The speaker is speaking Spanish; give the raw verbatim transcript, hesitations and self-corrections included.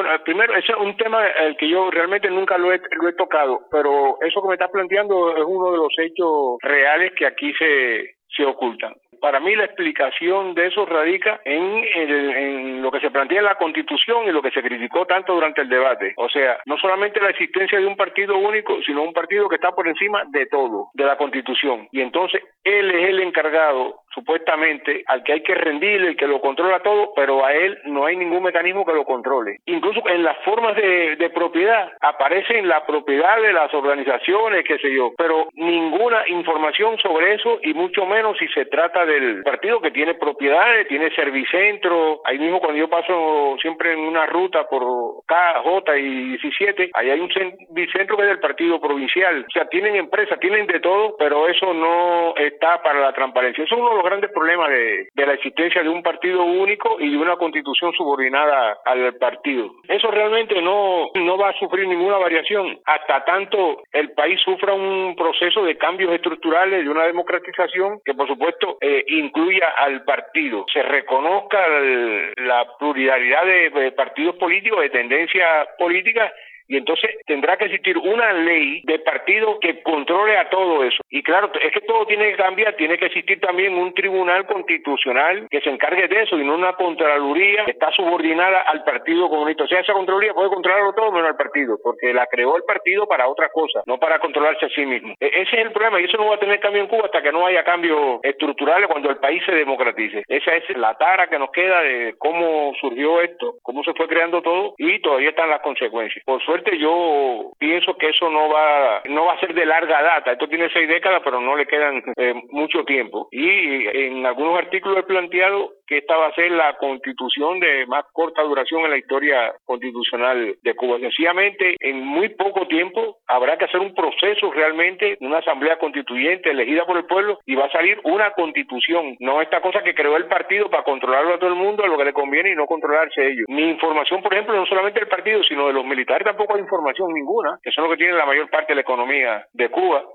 Bueno, primero, ese es un tema el que yo realmente nunca lo he, lo he tocado, pero eso que me estás planteando es uno de los hechos reales que aquí se, se ocultan. Para mí la explicación de eso radica en, el, en lo que se plantea en la Constitución y lo que se criticó tanto durante el debate. O sea, no solamente la existencia de un partido único, sino un partido que está por encima de todo, de la Constitución. Y entonces él es el encargado, supuestamente, al que hay que rendirle, el que lo controla todo, pero a él no hay ningún mecanismo que lo controle. Incluso en las formas de, de propiedad aparecen la propiedad de las organizaciones, qué sé yo, pero ninguna información sobre eso y mucho menos si se trata del partido que tiene propiedades, tiene servicentro. Ahí mismo cuando yo paso siempre en una ruta por K, J y diecisiete, ahí hay un servicentro que es del partido provincial. O sea, tienen empresas, tienen de todo, pero eso no está para la transparencia. Eso es uno de los grandes problemas de, de la existencia de un partido único y de una constitución subordinada al partido. Eso realmente no, no va a sufrir ninguna variación hasta tanto el país sufra un proceso de cambios estructurales, de una democratización que por supuesto eh, incluya al partido, se reconozca el, la pluralidad de, de partidos políticos, de tendencias políticas, y entonces tendrá que existir una ley de partido que controle a todo eso. Y claro, es que todo tiene que cambiar, tiene que existir también un tribunal constitucional que se encargue de eso y no una contraloría que está subordinada al Partido Comunista. O sea, esa contraloría puede controlarlo todo menos al partido, porque la creó el partido para otra cosa, no para controlarse a sí mismo. E- ese es el problema, y eso no va a tener cambio en Cuba hasta que no haya cambios estructurales cuando el país se democratice. Esa es la tara que nos queda de cómo surgió esto, cómo se fue creando todo, y todavía están las consecuencias. Por suerte, yo pienso que eso no va no va a ser de larga data. Esto tiene seis décadas, pero no le quedan eh, mucho tiempo. Y en algunos artículos he planteado que esta va a ser la constitución de más corta duración en la historia constitucional de Cuba. Sencillamente, en muy poco tiempo habrá que hacer un proceso realmente, una asamblea constituyente elegida por el pueblo, y va a salir una constitución, no esta cosa que creó el partido para controlarlo a todo el mundo, a lo que le conviene y no controlarse ellos. Ni información, por ejemplo, no solamente del partido, sino de los militares tampoco hay información ninguna, que son los que tienen la mayor parte de la economía de Cuba.